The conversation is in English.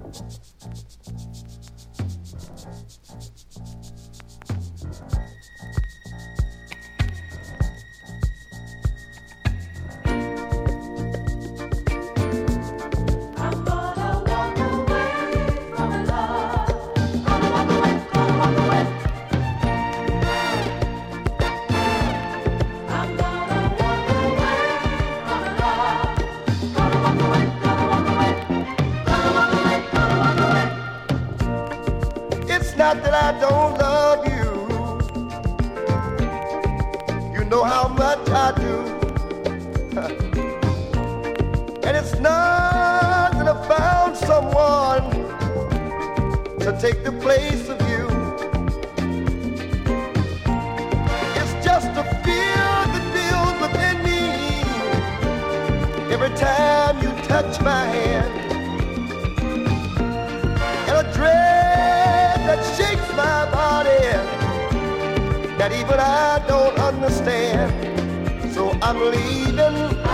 Not that I don't love you, you know how much I do. And it's not that I found someone to take the place of you. It's just a fear that builds within me every time you touch my hand, and a dread that shakes my body that even I don't understand. So I'm leaving.